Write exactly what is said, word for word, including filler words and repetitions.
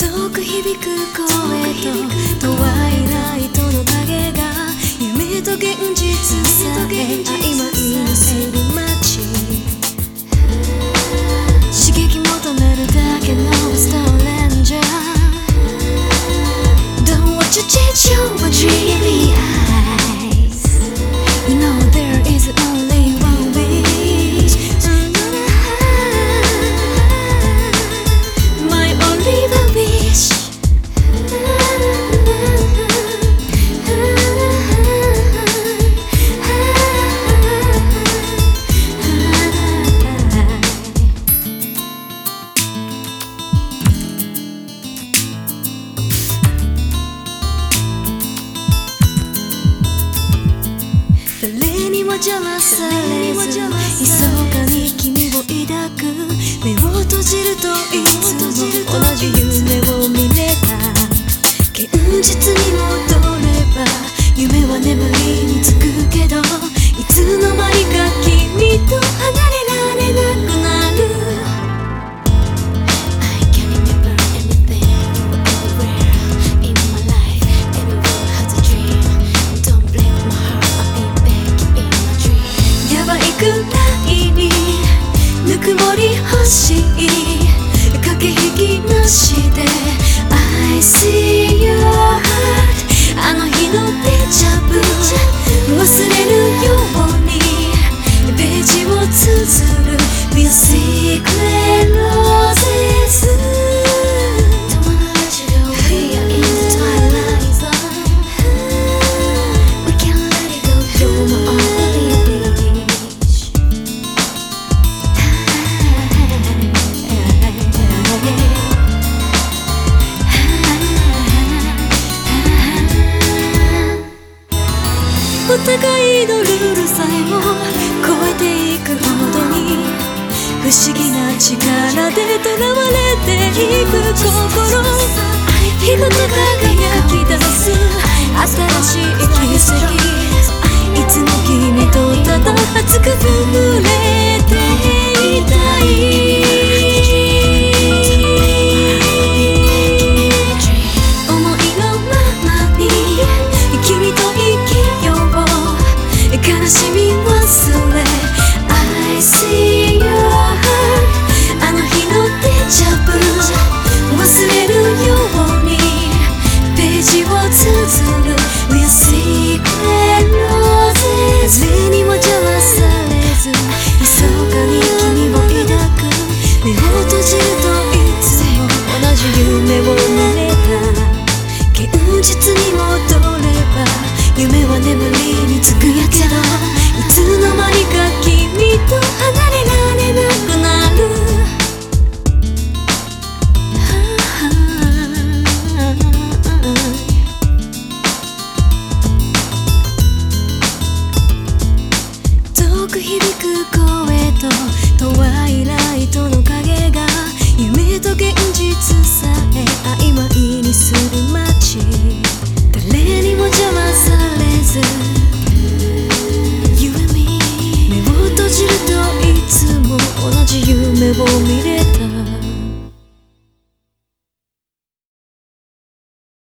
細く響く声とトワイライトの影が夢と現実さえ曖昧にする街、刺激求めるだけのストレンジャー。 Don't want to change your dreamy eyes. You know there is only one wish. My only one wish.誰にも邪魔されず密かに君を抱く。目を閉じるといつも同じ夢を見れた。現実に戻れば夢は眠りにつくけど、いつの間にか君と離れられなくなる。 I can't remember anything. You were everywhere in my life. Everyone has a dream. Don't break my heart. I'll be back in my dream. やばいくらいにぬくもり欲しい。駆け引きなしで I see your heart。 あの日のデジャブ忘れるようにページを綴る We're secret roses。 Don't wanna let you go. We are in the twilight zone. We can't let it go. You're my only wish.「お互いのルールさえも超えていくほどに不思議な力で囚われていく心」「日ごと輝き出す新しい奇跡」「いつも君とただ熱く触れ